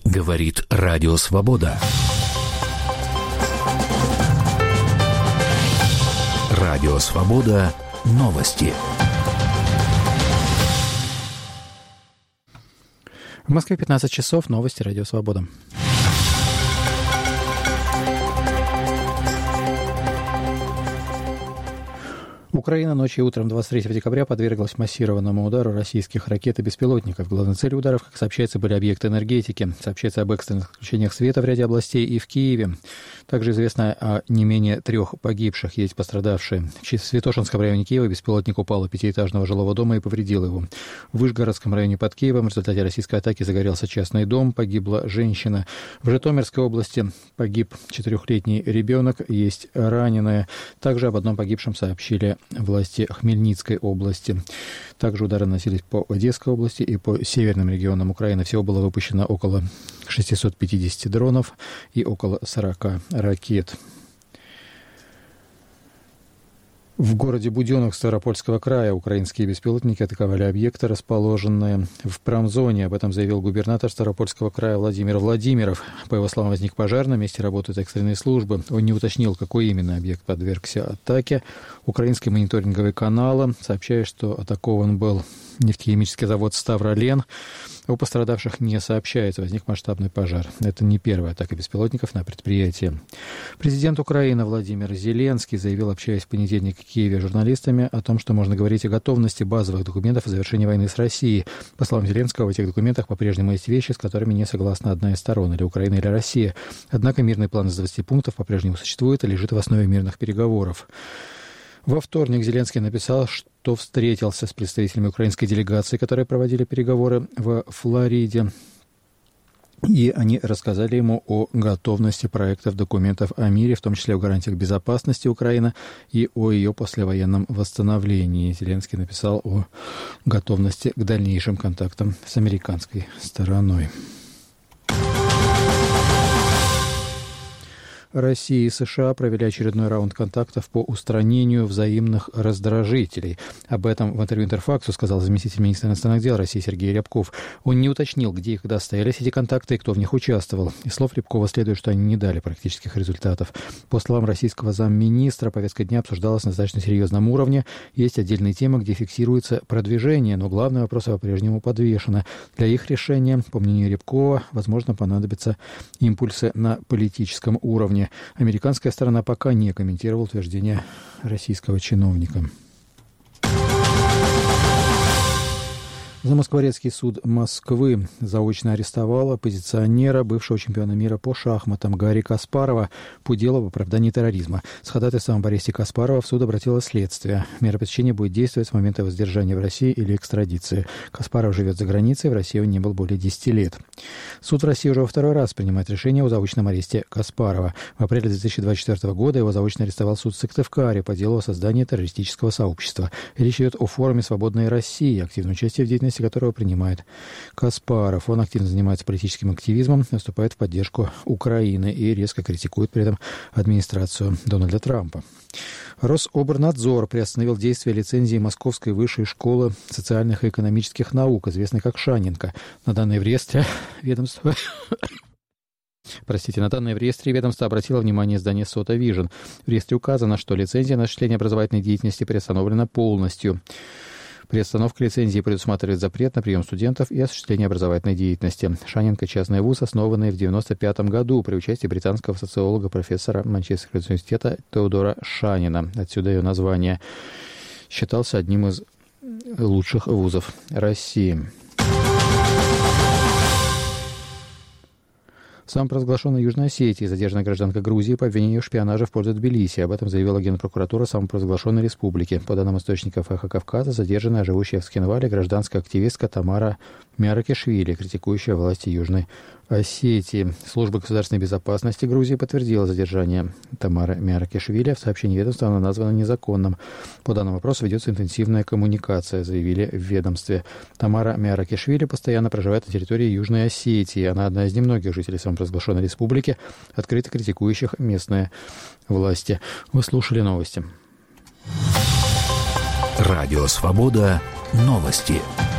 Говорит Радио Свобода. Радио Свобода. Новости. В Москве 15 часов. Новости Радио Свобода. Украина ночью и утром 23 декабря подверглась массированному удару российских ракет и беспилотников. Главной целью ударов, как сообщается, были объекты энергетики. Сообщается об экстренных отключениях света в ряде областей и в Киеве. Также известно о не менее 3 погибших, есть пострадавшие. В Святошинском районе Киева беспилотник упал у 5-этажного жилого дома и повредил его. В Вышгородском районе под Киевом в результате российской атаки загорелся частный дом, погибла женщина. В Житомирской области погиб 4-летний ребенок, есть раненые. Также об одном погибшем сообщили власти Хмельницкой области. Также удары наносились по Одесской области и по северным регионам Украины. Всего было выпущено около 650 дронов и около 40 ракет. В городе Буденновск Ставропольского края украинские беспилотники атаковали объекты, расположенные в промзоне. Об этом заявил губернатор Ставропольского края Владимир Владимиров. По его словам, возник пожар, на месте работают экстренные службы. Он не уточнил, какой именно объект подвергся атаке. Украинский мониторинговый канал сообщает, что атакован был нефтехимический завод «Ставролен». О пострадавших не сообщается. Возник масштабный пожар. Это не первая атака беспилотников на предприятии. Президент Украины Владимир Зеленский заявил, общаясь в понедельник в Киеве с журналистами, о том, что можно говорить о готовности базовых документов о завершении войны с Россией. По словам Зеленского, в этих документах по-прежнему есть вещи, с которыми не согласна одна из сторон, или Украина, или Россия. Однако мирный план из 20 пунктов по-прежнему существует и лежит в основе мирных переговоров. Во вторник Зеленский написал, что встретился с представителями украинской делегации, которые проводили переговоры в Флориде. И они рассказали ему о готовности проектов документов о мире, в том числе о гарантиях безопасности Украины и о ее послевоенном восстановлении. Зеленский написал о готовности к дальнейшим контактам с американской стороной. Россия и США провели очередной раунд контактов по устранению взаимных раздражителей. Об этом в интервью Интерфаксу сказал заместитель министра иностранных дел России Сергей Рябков. Он не уточнил, где и когда состоялись эти контакты и кто в них участвовал. Из слов Рябкова следует, что они не дали практических результатов. По словам российского замминистра, повестка дня обсуждалась на достаточно серьезном уровне. Есть отдельные темы, где фиксируется продвижение, но главные вопросы по-прежнему подвешены. Для их решения, по мнению Рябкова, возможно, понадобятся импульсы на политическом уровне. Американская сторона пока не комментировала утверждение российского чиновника. Замоскворецкий суд Москвы заочно арестовал оппозиционера, бывшего чемпиона мира по шахматам Гарри Каспарова по делу об оправдании терроризма. С ходатайством об аресте Каспарова в суд обратилось следствие. Мера пресечения будет действовать с момента воздержания в России или экстрадиции. Каспаров живет за границей, в России он не был более 10 лет. Суд в России уже во второй раз принимает решение о заочном аресте Каспарова. В апреле 2024 года его заочно арестовал суд в Сыктывкаре по делу о создании террористического сообщества. Речь идет о форуме «Свободной России», активное участие в деятельности которого принимает Каспаров. Он активно занимается политическим активизмом, выступает в поддержку Украины и резко критикует при этом администрацию Дональда Трампа. Рособорнадзор приостановил действие лицензии Московской высшей школы социальных и экономических наук, известной как Шаненко. На данный реестре ведомство... На данные в реестре ведомство обратило внимание издание «Сота Вижн». В реестре указано, что лицензия на осуществление образовательной деятельности приостановлена полностью. Приостановка лицензии предусматривает запрет на прием студентов и осуществление образовательной деятельности. Шаненко – частный вуз, основанный в 1995 году при участии британского социолога, профессора Манчестерского университета Теодора Шанина. Отсюда ее название. Считался одним из лучших вузов России. Самопровозглашенной Южной Осетии задержана гражданка Грузии по обвинению в шпионаже в пользу Тбилиси. Об этом заявила Генпрокуратура самопровозглашенной республики. По данным источников «Эхо Кавказа», задержанная, живущая в Скинвале, гражданская активистка Тамара Мяракишвили, критикующая власти Южной Осетии. Служба государственной безопасности Грузии подтвердила задержание Тамары Мяракишвили. В сообщении ведомства она названа незаконным. По данному вопросу ведется интенсивная коммуникация, заявили в ведомстве. Тамара Мяракишвили постоянно проживает на территории Южной Осетии. Она одна из немногих жителей самопровозглашенной республики, открыто критикующих местные власти. Вы слушали новости. Радио Свобода. Новости.